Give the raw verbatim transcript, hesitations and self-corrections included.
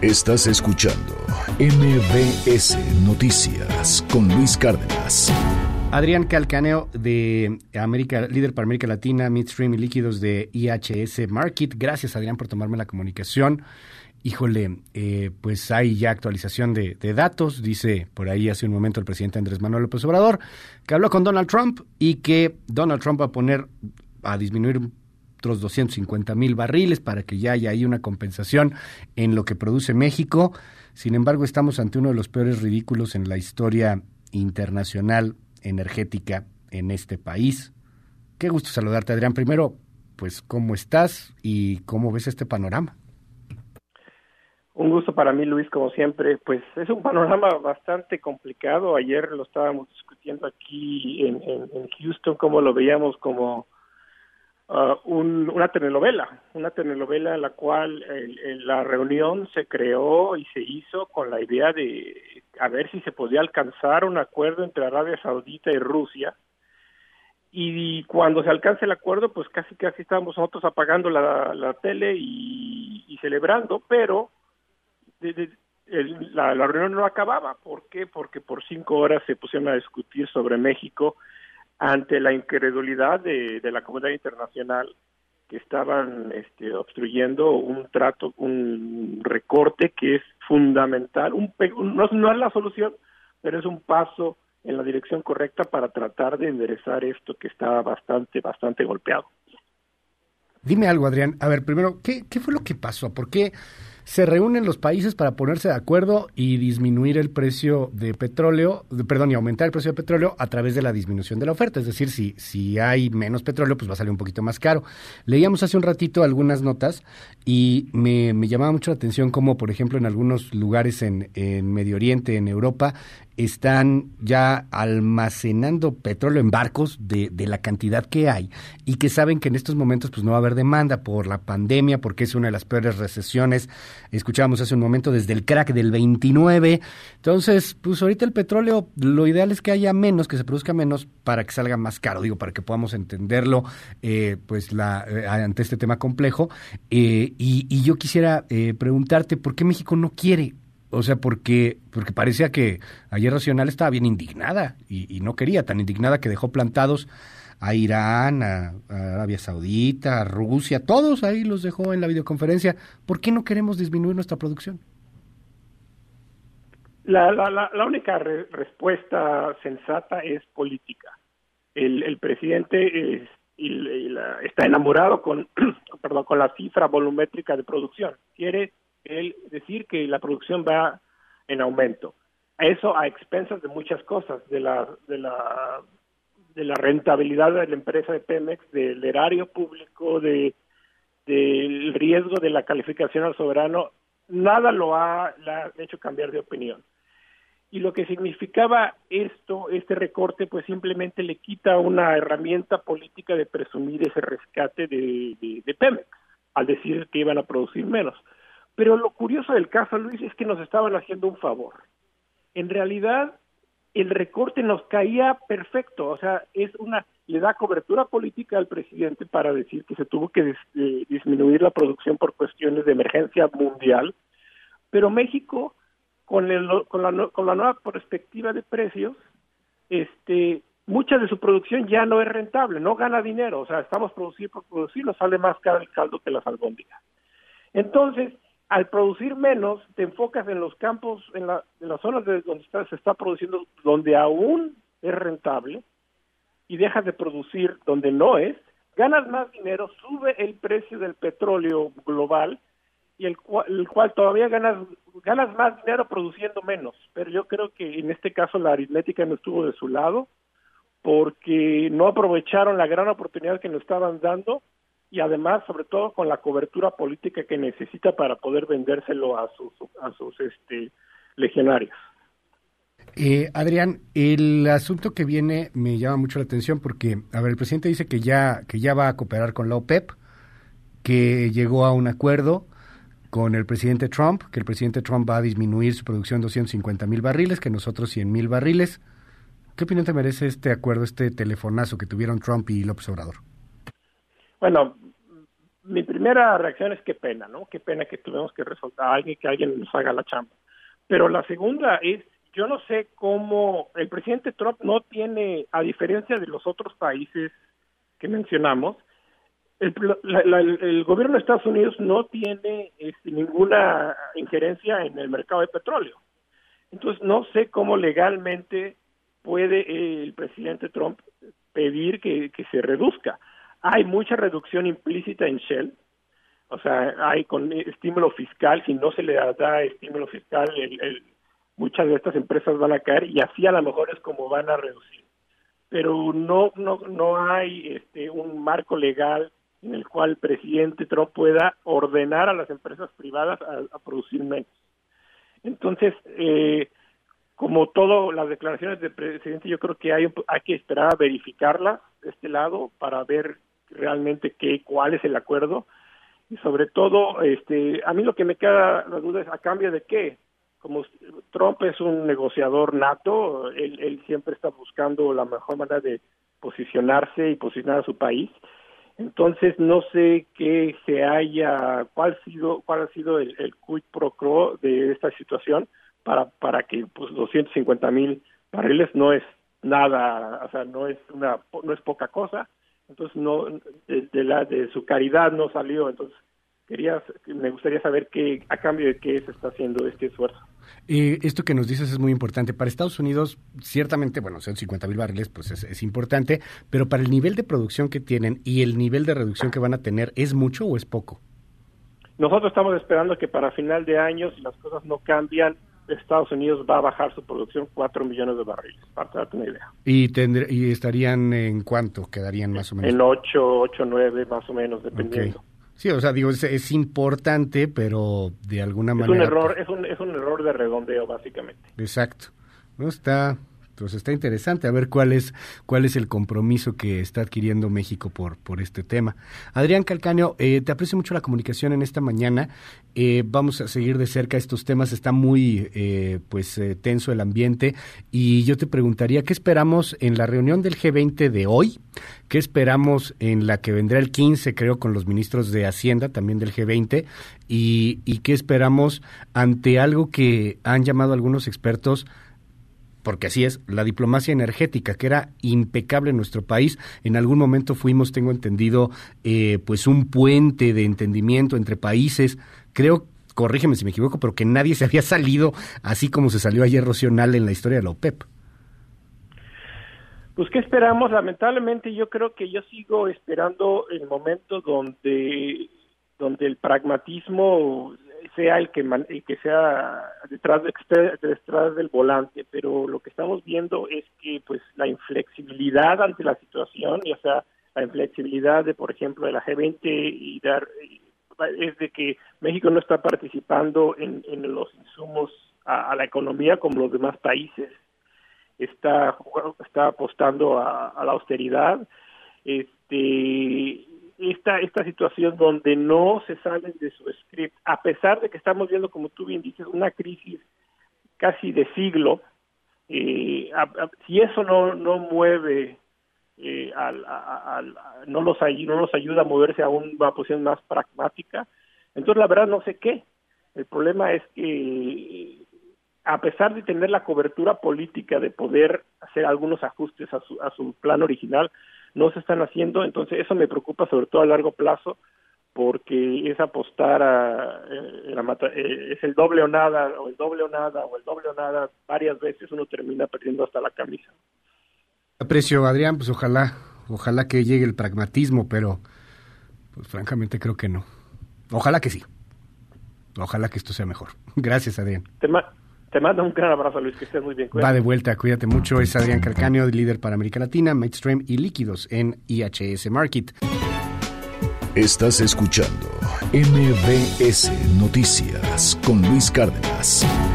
Estás escuchando M B S Noticias con Luis Cárdenas. Adrián Calcaneo, de América, líder para América Latina, Midstream y Líquidos de I H S Markit. Gracias, Adrián, por tomarme la comunicación. Híjole, eh, pues hay ya actualización de, de datos. Dice por ahí hace un momento el presidente Andrés Manuel López Obrador que habló con Donald Trump y que Donald Trump va a poner, a disminuir otros doscientos cincuenta mil barriles para que ya haya ahí una compensación en lo que produce México. Sin embargo, estamos ante uno de los peores ridículos en la historia internacional energética en este país. Qué gusto saludarte, Adrián. Primero, pues, ¿cómo estás y cómo ves este panorama? Un gusto para mí, Luis, como siempre. Pues es un panorama bastante complicado. Ayer lo estábamos discutiendo aquí en, en, en Houston, cómo lo veíamos como uh, un, una telenovela, una telenovela en la cual el, el, la reunión se creó y se hizo con la idea de a ver si se podía alcanzar un acuerdo entre Arabia Saudita y Rusia. Y cuando se alcance el acuerdo, pues casi casi estábamos nosotros apagando la, la tele y, y celebrando, pero de, de, el, la, la reunión no acababa. ¿Por qué? Porque por cinco horas se pusieron a discutir sobre México ante la incredulidad de, de la comunidad internacional, que estaban este, obstruyendo un trato, un recorte que es fundamental. Un, un, no, no es la solución, pero es un paso en la dirección correcta para tratar de enderezar esto que está bastante, bastante golpeado. Dime algo, Adrián. A ver, primero, ¿qué, qué fue lo que pasó? ¿Por qué se reúnen los países para ponerse de acuerdo y disminuir el precio de petróleo, de, perdón, y aumentar el precio de petróleo a través de la disminución de la oferta? Es decir, si, si hay menos petróleo, pues va a salir un poquito más caro. Leíamos hace un ratito algunas notas y me, me llamaba mucho la atención cómo, por ejemplo, en algunos lugares en, en Medio Oriente, en Europa, están ya almacenando petróleo en barcos de, de la cantidad que hay y que saben que en estos momentos pues no va a haber demanda por la pandemia, porque es una de las peores recesiones. Escuchábamos hace un momento desde el crack del veintinueve. Entonces, pues ahorita el petróleo, lo ideal es que haya menos, que se produzca menos para que salga más caro, digo, para que podamos entenderlo eh, pues la eh, ante este tema complejo. Eh, y, y yo quisiera eh, preguntarte, ¿por qué México no quiere? O sea, porque porque parecía que ayer Racional estaba bien indignada y, y no quería, tan indignada que dejó plantados a Irán, a, a Arabia Saudita, a Rusia, todos ahí los dejó en la videoconferencia. ¿Por qué no queremos disminuir nuestra producción? La, la, la, la única re- respuesta sensata es política. El, el presidente es, y, y la, está enamorado con, perdón, con la cifra volumétrica de producción. Quiere él decir que la producción va en aumento. Eso a expensas de muchas cosas, de la de la de la rentabilidad de la empresa de Pemex, del erario público, de del riesgo de la calificación al soberano. Nada lo ha, le ha hecho cambiar de opinión. Y lo que significaba esto, este recorte, pues simplemente le quita una herramienta política de presumir ese rescate de, de, de Pemex, al decir que iban a producir menos. Pero lo curioso del caso, Luis, es que nos estaban haciendo un favor. En realidad, el recorte nos caía perfecto, o sea, es una le da cobertura política al presidente para decir que se tuvo que dis, eh, disminuir la producción por cuestiones de emergencia mundial, pero México, con, el, con, la, con la nueva perspectiva de precios, este mucha de su producción ya no es rentable, no gana dinero, o sea, estamos produciendo por producir, nos sale más caro el caldo que las albóndigas. Entonces, al producir menos, te enfocas en los campos, en, la, en las zonas de donde está, se está produciendo, donde aún es rentable, y dejas de producir donde no es, ganas más dinero, sube el precio del petróleo global, y el cual, el cual todavía ganas, ganas más dinero produciendo menos. Pero yo creo que en este caso la aritmética no estuvo de su lado, porque no aprovecharon la gran oportunidad que nos estaban dando, y además, sobre todo, con la cobertura política que necesita para poder vendérselo a sus a sus este legionarios. Eh, Adrián, el asunto que viene me llama mucho la atención porque, a ver, el presidente dice que ya que ya va a cooperar con la OPEP, que llegó a un acuerdo con el presidente Trump, que el presidente Trump va a disminuir su producción doscientos cincuenta mil barriles, que nosotros cien mil barriles. ¿Qué opinión te merece este acuerdo, este telefonazo que tuvieron Trump y López Obrador? Bueno, mi primera reacción es qué pena, ¿no? Qué pena que tuvimos que resolver a alguien, que alguien nos haga la chamba. Pero la segunda es, yo no sé cómo el presidente Trump no tiene, a diferencia de los otros países que mencionamos, el, la, la, el gobierno de Estados Unidos no tiene este, ninguna injerencia en el mercado de petróleo. Entonces, no sé cómo legalmente puede el presidente Trump pedir que, que se reduzca. Hay mucha reducción implícita en Shell, o sea, hay con estímulo fiscal, si no se le da estímulo fiscal, el, el, muchas de estas empresas van a caer y así a lo mejor es como van a reducir. Pero no no no hay este un marco legal en el cual el presidente Trump pueda ordenar a las empresas privadas a, a producir menos. Entonces, eh, como todo, las declaraciones del presidente, yo creo que hay, hay que esperar a verificarlas de este lado para ver realmente qué, cuál es el acuerdo. Y sobre todo, este, a mí lo que me queda la duda es a cambio de qué. Como Trump es un negociador nato, él, él siempre está buscando la mejor manera de posicionarse y posicionar a su país. Entonces no sé qué se haya, cuál ha sido, cuál ha sido el, el quid pro quo de esta situación para para que pues doscientos cincuenta mil barriles no es nada, o sea, no es una no es poca cosa. Entonces no de, de la de su caridad no salió. Entonces quería me gustaría saber qué a cambio de qué se está haciendo este esfuerzo. Eh, esto que nos dices es muy importante. Para Estados Unidos, ciertamente, bueno, ciento cincuenta mil barriles, pues es, es importante, pero para el nivel de producción que tienen y el nivel de reducción que van a tener, ¿es mucho o es poco? Nosotros estamos esperando que para final de año, si las cosas no cambian, Estados Unidos va a bajar su producción cuatro millones de barriles, para darte una idea. ¿Y, tendr- y estarían en cuánto? ¿Quedarían más o menos? En ocho, ocho, nueve, más o menos, dependiendo. Okay. Sí, o sea, digo, es, es importante, pero de alguna es manera... Un error, es, un, es un error de redondeo, básicamente. Exacto. No está... Pues está interesante a ver cuál es cuál es el compromiso que está adquiriendo México por por este tema. Adrián Calcaño, eh, te aprecio mucho la comunicación en esta mañana. Eh, vamos a seguir de cerca estos temas. Está muy eh, pues eh, tenso el ambiente y yo te preguntaría qué esperamos en la reunión del G veinte de hoy, qué esperamos en la que vendrá el quince, creo, con los ministros de Hacienda también del G veinte y y qué esperamos ante algo que han llamado algunos expertos, porque así es, la diplomacia energética, que era impecable en nuestro país. En algún momento fuimos, tengo entendido, eh, pues un puente de entendimiento entre países. Creo, corrígeme si me equivoco, pero que nadie se había salido así como se salió ayer Rocío Nale en la historia de la OPEP. Pues, ¿qué esperamos? Lamentablemente, yo creo que yo sigo esperando el momento donde, donde el pragmatismo sea el que man, el que sea detrás de, detrás del volante, pero lo que estamos viendo es que pues la inflexibilidad ante la situación, ya sea la inflexibilidad de, por ejemplo, de la G veinte y dar es de que México no está participando en, en los insumos a, a la economía como los demás países, está está apostando a, a la austeridad, este Esta, esta situación donde no se salen de su script, a pesar de que estamos viendo, como tú bien dices, una crisis casi de siglo, eh, a, a, si eso no no mueve, eh, al, a, a, no, los ay, no los ayuda a moverse a una posición más pragmática, entonces la verdad no sé qué. El problema es que, a pesar de tener la cobertura política de poder hacer algunos ajustes a su, a su plan original, no se están haciendo. Entonces eso me preocupa sobre todo a largo plazo, porque es apostar a eh, la mata, eh, es el doble o nada, o el doble o nada, o el doble o nada, varias veces uno termina perdiendo hasta la camisa. Aprecio, Adrián, pues ojalá, ojalá que llegue el pragmatismo, pero pues francamente creo que no. Ojalá que sí. Ojalá que esto sea mejor. Gracias, Adrián. Te, ma- te mando un gran abrazo, Luis, que estés muy bien. Cuídate. Va de vuelta, cuídate mucho. Es Adrián Calcaño, líder para América Latina, Midstream y líquidos en I H S Market. Estás escuchando M B S Noticias con Luis Cárdenas.